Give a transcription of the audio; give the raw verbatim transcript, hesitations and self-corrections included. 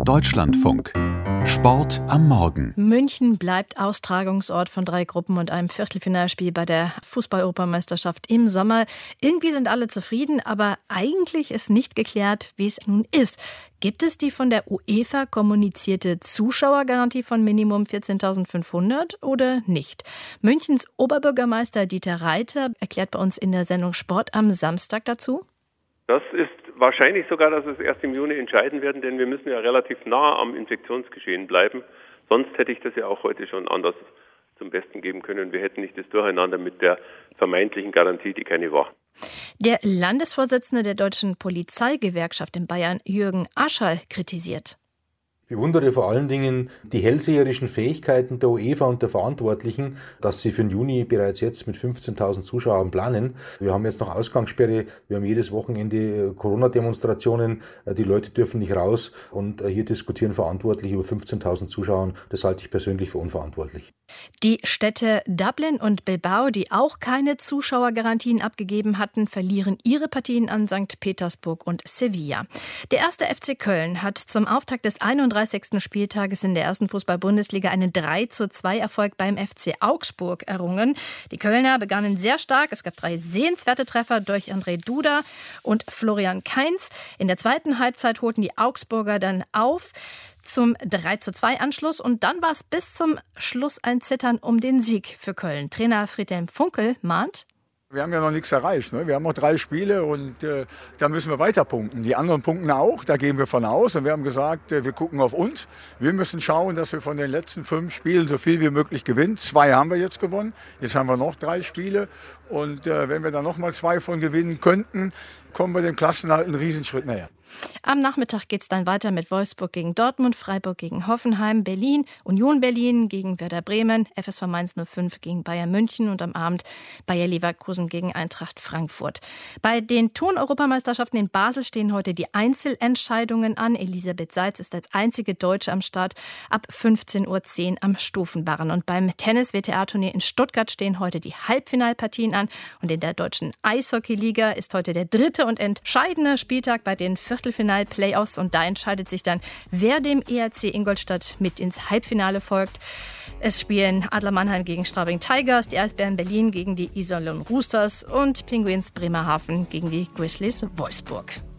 Deutschlandfunk. Sport am Morgen. München bleibt Austragungsort von drei Gruppen und einem Viertelfinalspiel bei der Fußball-Europameisterschaft im Sommer. Irgendwie sind alle zufrieden, aber eigentlich ist nicht geklärt, wie es nun ist. Gibt es die von der UEFA kommunizierte Zuschauergarantie von Minimum vierzehntausendfünfhundert oder nicht? Münchens Oberbürgermeister Dieter Reiter erklärt bei uns in der Sendung Sport am Samstag dazu. Das ist wahrscheinlich sogar, dass wir es erst im Juni entscheiden werden, denn wir müssen ja relativ nah am Infektionsgeschehen bleiben. Sonst hätte ich das ja auch heute schon anders zum Besten geben können. Wir hätten nicht das Durcheinander mit der vermeintlichen Garantie, die keine war. Der Landesvorsitzende der Deutschen Polizeigewerkschaft in Bayern, Jürgen Aschall, kritisiert. Ich bewundere vor allen Dingen die hellseherischen Fähigkeiten der UEFA und der Verantwortlichen, dass sie für den Juni bereits jetzt mit fünfzehntausend Zuschauern planen. Wir haben jetzt noch Ausgangssperre, wir haben jedes Wochenende Corona-Demonstrationen, die Leute dürfen nicht raus und hier diskutieren Verantwortliche über fünfzehntausend Zuschauern. Das halte ich persönlich für unverantwortlich. Die Städte Dublin und Bilbao, die auch keine Zuschauergarantien abgegeben hatten, verlieren ihre Partien an Sankt Petersburg und Sevilla. Der erste F C Köln hat zum Auftakt des einunddreißigsten Spieltages in der ersten Fußball-Bundesliga einen drei zu zwei Erfolg beim F C Augsburg errungen. Die Kölner begannen sehr stark. Es gab drei sehenswerte Treffer durch André Duda und Florian Kainz. In der zweiten Halbzeit holten die Augsburger dann auf zum drei zu zwei Anschluss und dann war es bis zum Schluss ein Zittern um den Sieg für Köln. Trainer Friedhelm Funkel mahnt: Wir haben ja noch nichts erreicht. Ne? Wir haben noch drei Spiele und äh, da müssen wir weiter punkten. Die anderen punkten auch, da gehen wir von aus. Und wir haben gesagt, äh, wir gucken auf uns. Wir müssen schauen, dass wir von den letzten fünf Spielen so viel wie möglich gewinnen. Zwei haben wir jetzt gewonnen. Jetzt haben wir noch drei Spiele. Und äh, wenn wir da noch mal zwei von gewinnen könnten, kommen wir dem Klassenerhalt einen Riesenschritt näher. Am Nachmittag geht es dann weiter mit Wolfsburg gegen Dortmund, Freiburg gegen Hoffenheim, Berlin, Union Berlin gegen Werder Bremen, F S V Mainz null fünf gegen Bayern München und am Abend Bayer Leverkusen gegen Eintracht Frankfurt. Bei den Turn-Europameisterschaften in Basel stehen heute die Einzelentscheidungen an. Elisabeth Seitz ist als einzige Deutsche am Start ab fünfzehn Uhr zehn am Stufenbarren. Und beim Tennis-W T A-Turnier in Stuttgart stehen heute die Halbfinalpartien an. Und in der deutschen Eishockey-Liga ist heute der dritte und entscheidende Spieltag bei den Viertelfinal-Playoffs und da entscheidet sich dann, wer dem E R C Ingolstadt mit ins Halbfinale folgt. Es spielen Adler Mannheim gegen Straubing Tigers, die Eisbären Berlin gegen die Iserlohn Roosters und Pinguins Bremerhaven gegen die Grizzlies Wolfsburg.